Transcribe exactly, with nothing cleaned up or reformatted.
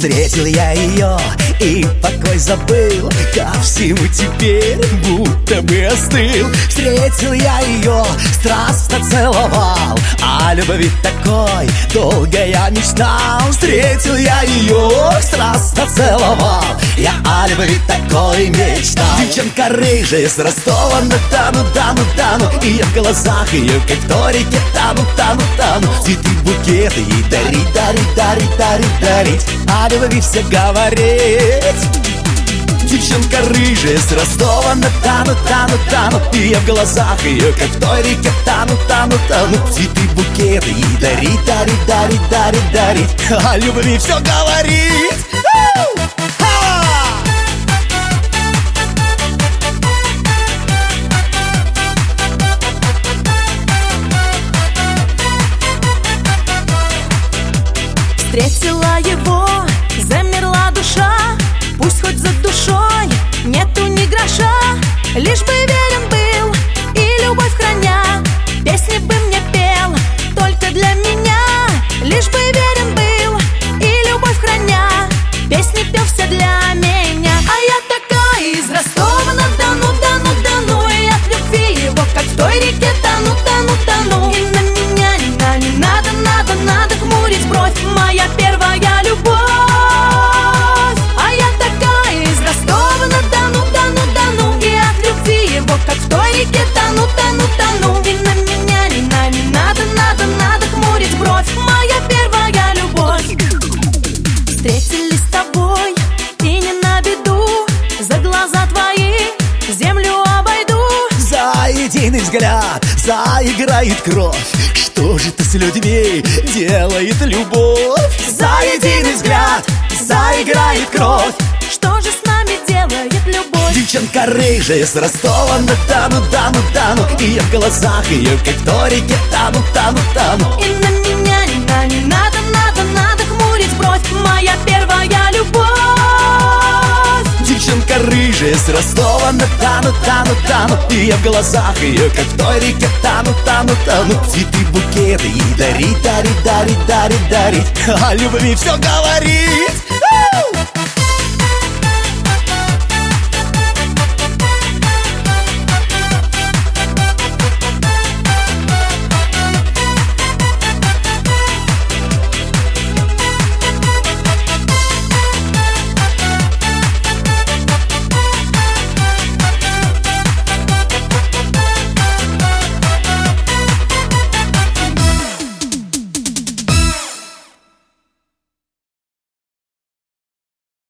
Встретил я ее и покой забыл, ко всему теперь будто бы остыл. Встретил я ее, страстно целовал, о любви такой долго я мечтал. Встретил я ее, страстно целовал, я о любви такой мечтал. Девчонка рыжая с Ростова-на-Дону, Дону, Дону, и я в глазах ее, как в той реке, тану, тану, тану. Цветы, букеты ей дарить, дарить, дарить, дарить, дарить, о любви все говорить. Девчонка рыжая с Ростова-на-Дону, Дону, Дону, и я в глазах ее, как в той реке, тану, тану, тану. Цветы, букеты ей дарить, дарить, дарить, дарить, дарить, о любви все говорить. Встретила его, замерла душа, пусть хоть за душой нету ни гроша, лишь бы верен был и любовь храня, песни бы мне пел только для меня. Лишь бы верен был и любовь храня, песни пел все для меня. А я такая из Ростова-на-Дону, Дону, Дону, и от любви его, как в той реке, тону, тону, тону. И на меня не, на, не надо, надо, надо хмурить бровь, моя первая любовь. А я такая из Ростова-на-Дону, Дону, Дону, и от любви его, как в той реке, тону, тону, тону. И на меня не, на, не надо, надо, надо хмурить бровь, моя первая любовь. Встретились с тобой и не на беду, за глаза твои землю обойду. За единый взгляд заиграет кровь, что же ты с людьми делает любовь? За единый взгляд заиграет кровь, что же с нами делает любовь? Девчонка рыжая с Ростова-на-Дону, Дону, Дону, и я в глазах ее, как в той реке, тану, тану, тану. И на меня не, на, не надо, надо, надо хмурить бровь, моя первая любовь. Девчонка рыжая с Ростова-на-Дону, Дону, Дону, и я в глазах ее, как в той реке, тану, тану, тану. Цветы, букеты ей дарить, дарить, дарить, дарить, дарить, о любви все говорить.